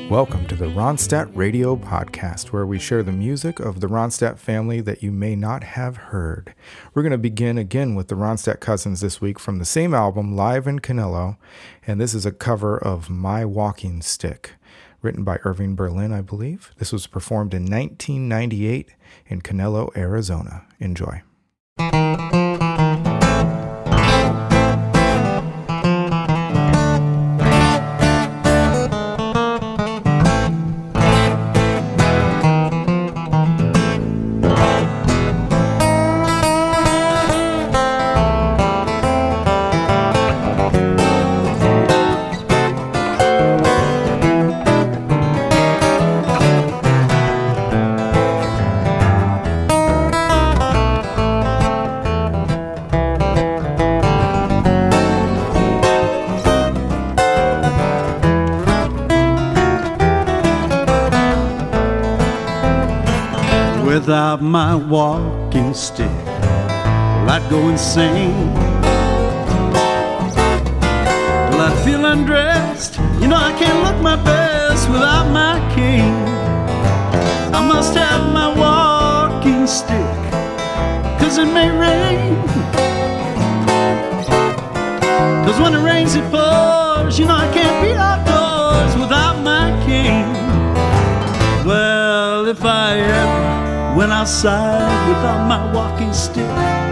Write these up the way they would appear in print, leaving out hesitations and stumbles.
Welcome to the Ronstadt Radio Podcast, where we share the music of the Ronstadt family that you may not have heard. We're going to begin again with the Ronstadt Cousins this week from the same album, Live in Canelo, and this is a cover of My Walking Stick, written by Irving Berlin, I believe. This was performed in 1998 in Canelo, Arizona. Enjoy. Without my walking stick, well, I'd go insane. Well, I'd feel undressed. You know, I can't look my best without my cane. I must have my walking stick, 'cause it may rain. 'Cause when it rains, it pours. You know, I can't be outdoors without my cane. Well, if I ever went outside without my walking stick,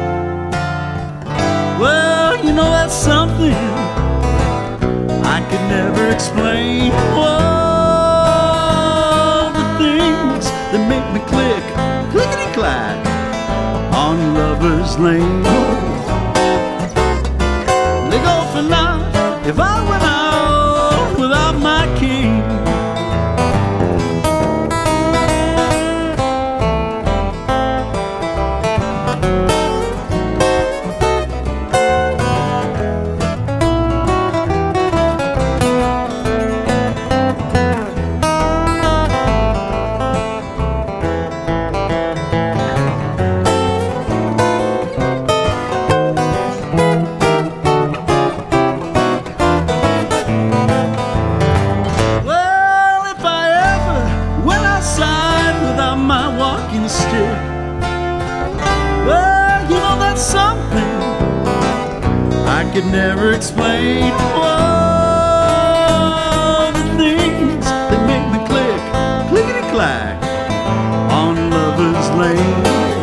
well, you know, that's something I could never explain. Oh, the things that make me click, clickety-clack on Lover's Lane. They go for naught if I went out without my cane. Could never explain. Oh, the things that make me click, clickety-clack on Lover's Lane.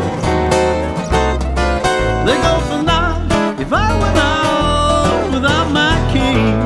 They go for naught if I went out without my cane.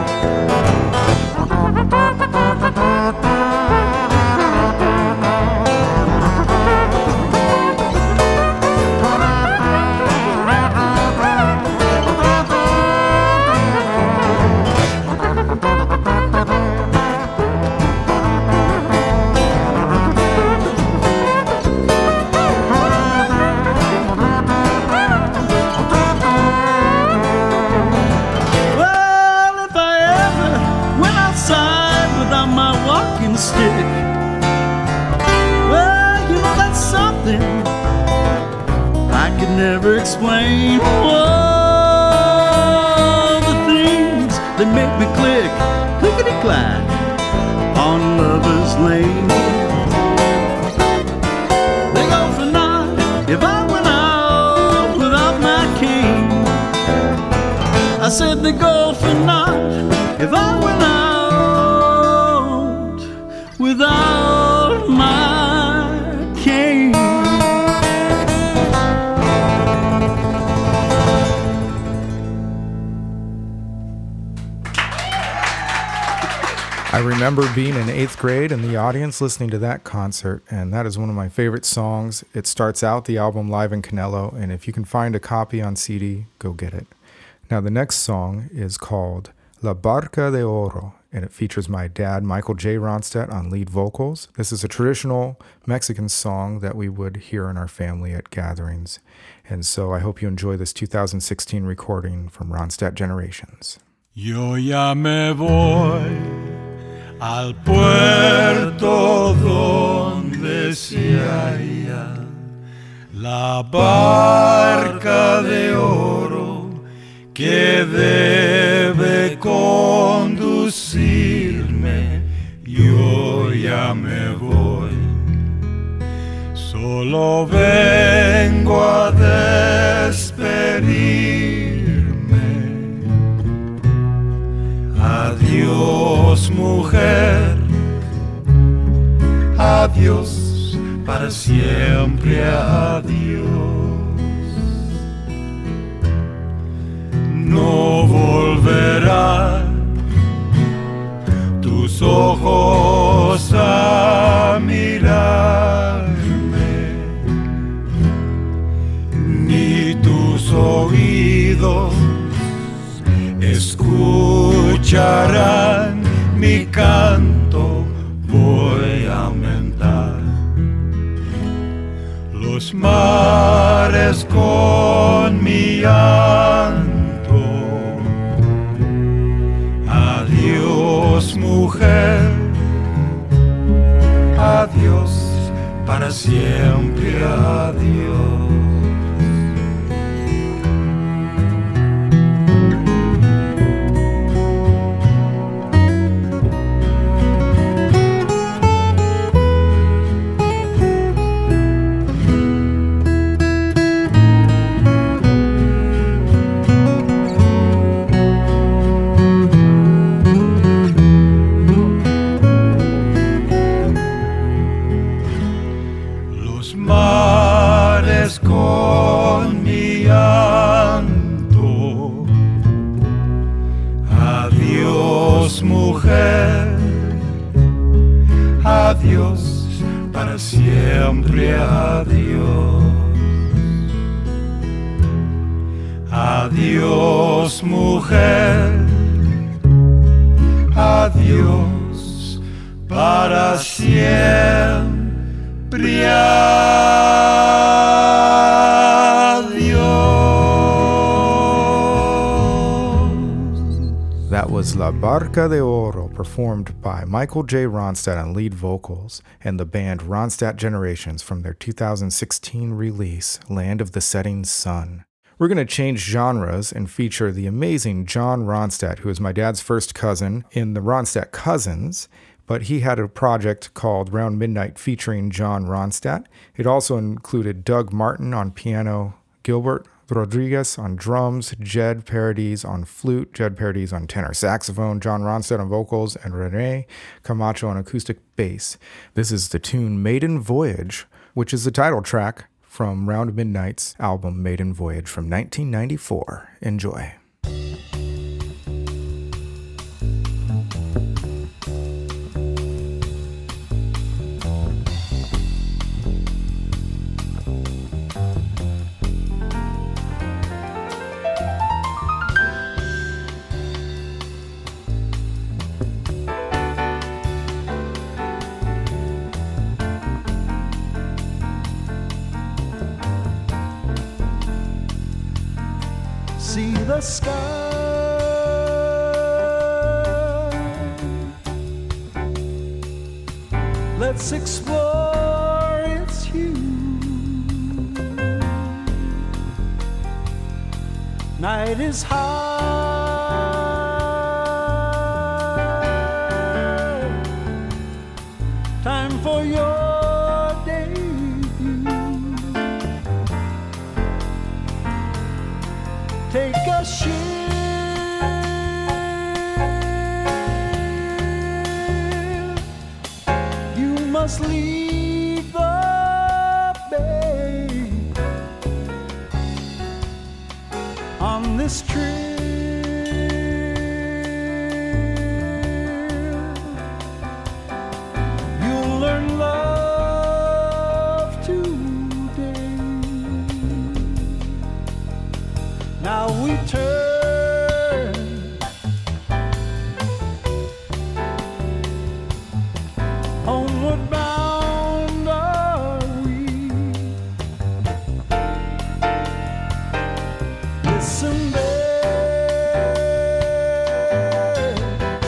Stick. Well, you know, that's something I could never explain. Oh, the things that make me click, clickety-clack on Lover's Lane. They go for naught if I went out without my cane. I said they go for naught if I went out without my cane. I remember being in 8th grade in the audience listening to that concert, and that is one of my favorite songs. It starts out the album Live in Canelo, and if you can find a copy on CD, go get it. Now, the next song is called La Barca de Oro, and it features my dad, Michael J. Ronstadt, on lead vocals. This is a traditional Mexican song that we would hear in our family at gatherings. And so I hope you enjoy this 2016 recording from Ronstadt Generations. Yo ya me voy al puerto donde se halla la barca de oro que debe conducirme. Yo solo vengo a despedirme. Adiós, mujer, adiós, para siempre adiós. No volverá tus ojos a mirarme, ni tus oídos escucharán mi canto. Voy a aumentar los mares con mi llanto. Adiós, mujer, adiós, para siempre adiós. Con mi llanto. Adiós, mujer, adiós, para siempre adiós. Adiós, mujer, adiós, para siempre adiós. That was La Barca de Oro, performed by Michael J. Ronstadt on lead vocals and the band Ronstadt Generations from their 2016 release, Land of the Setting Sun. We're going to change genres and feature the amazing John Ronstadt, who is my dad's first cousin in the Ronstadt Cousins, but he had a project called Round Midnight featuring John Ronstadt. It also included Doug Martin on piano, Gilbert Rodriguez on drums, Jed Paradis on flute, Jed Paradis on tenor saxophone, John Ronstadt on vocals, and Rene Camacho on acoustic bass. This is the tune Maiden Voyage, which is the title track from Round Midnight's album Maiden Voyage from 1994. Enjoy. See the sky, let's explore its hue. Night is high, time for your debut. Take a ship, you must leave the bay on this trip. You'll learn love today. Now we turn homeward bound are we. Listen, babe,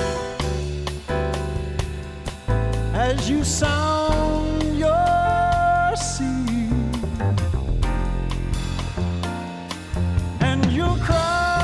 as you sound your sea, and you'll cry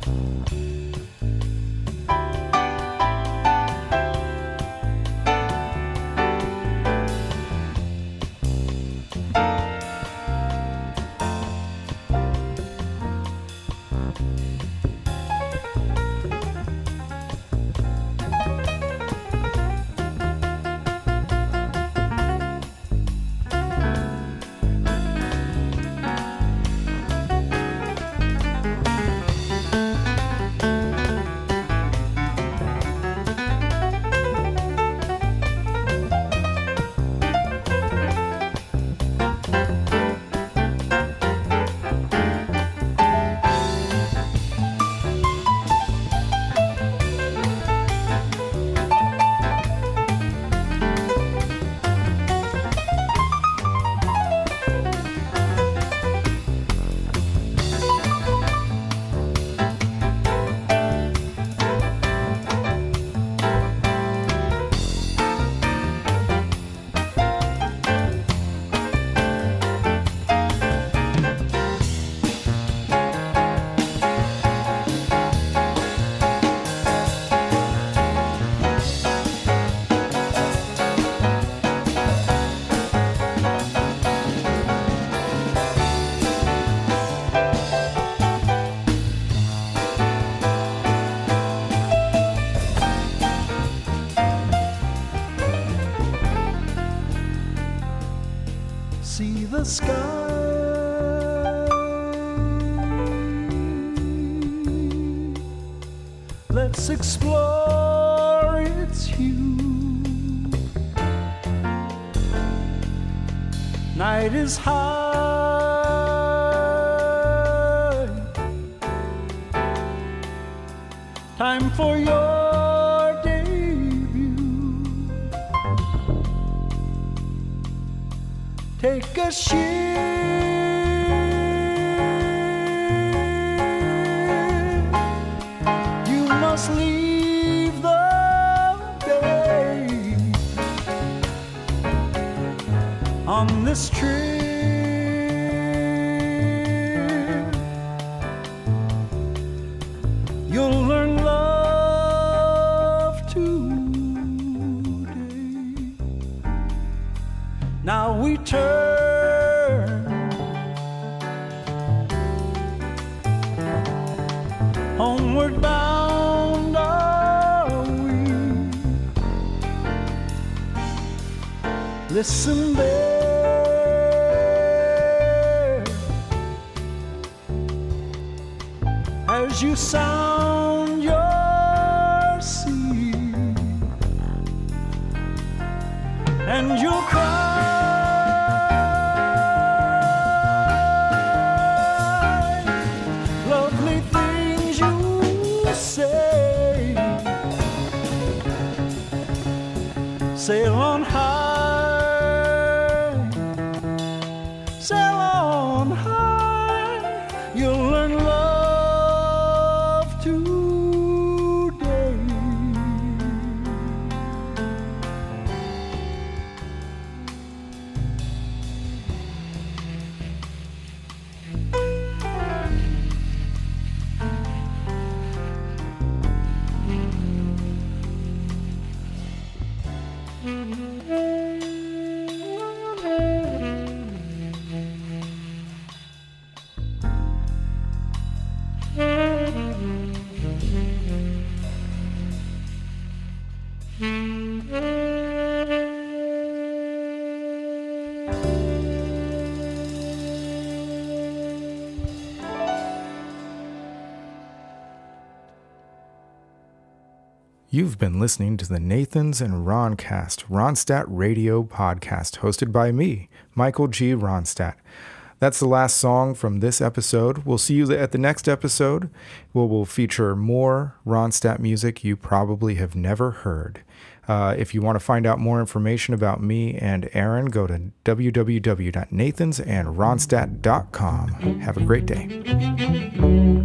See the sky, let's explore its hue. Night is high, time for your debut. Take a ship, you must leave the bay. On this trip, you'll learn love today. Now we turn homeward bound are we. Listen there as you sound your sea, and you'll cry. Lovely things you say, sail on high, sail on high, you'll learn love today. You've been listening to the Nathans and Roncast, Ronstadt Radio podcast, hosted by me, Michael G. Ronstadt. That's the last song from this episode. We'll see you at the next episode, where we'll feature more Ronstadt music you probably have never heard. If you want to find out more information about me and Aaron, go to www.nathansandronstadt.com. Have a great day.